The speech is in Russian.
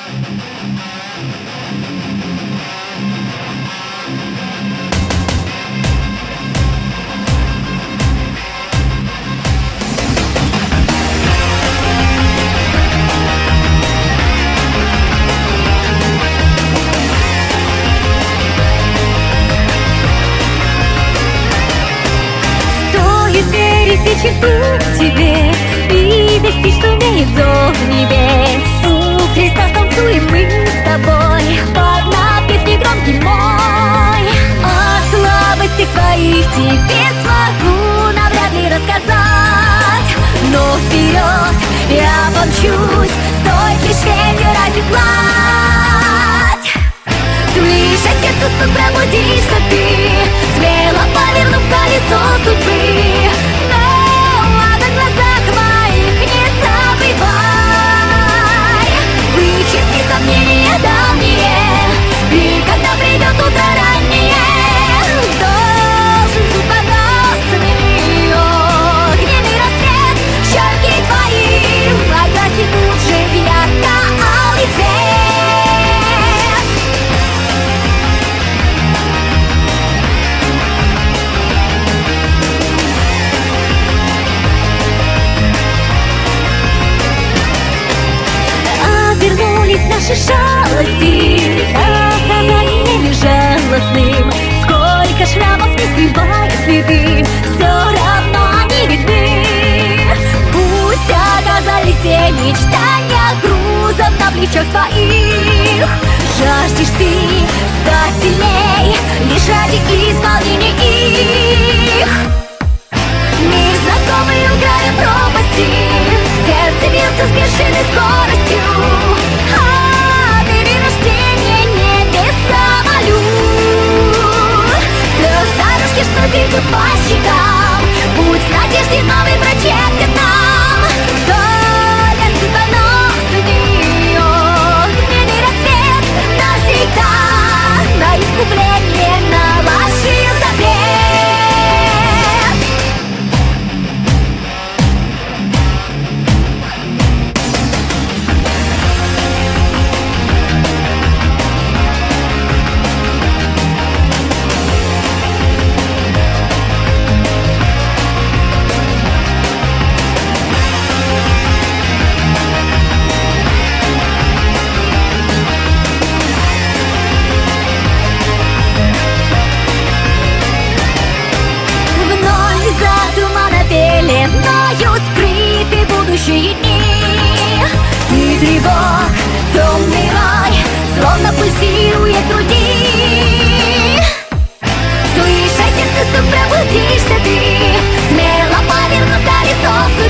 Черту тебе и достичь сумеет зов небес. У креста танцуем мы с тобой под напев негромкий мой. О слабостях своих тебе смогу навряд ли рассказать, но вперед я помчусь, стоит лишь ветер оседлать. Слыша сердце стук, пробудишься ты, смело повернув колесо судьбы. Сомнения давние, и когда придет утро раннее, должен судьбоносный огненный рассвет щеки твои окрасит тут же в ярко-алый цвет. Обернулись наши шалости, оказались безжалостным. Сколько шрамов, не скрывая следы, все равно они видны. Пусть оказались все мечтания грузом на плечах твоих. Жаждешь ты стать сильней лишь ради исполнения их. Мир знакомый у края пропасти, сердце бьется с бешеной скоростью. Что текут по щекам, путь к надежде новый прочертит нам. Только судьбоносный огненный рассвет навсегда на искупление наложил запрет. Пеленают скрыты будущие дни, и тревог темный рай словно пульсирует в груди. Слыша сердце стук, пробудишься ты, смело повернув колесо.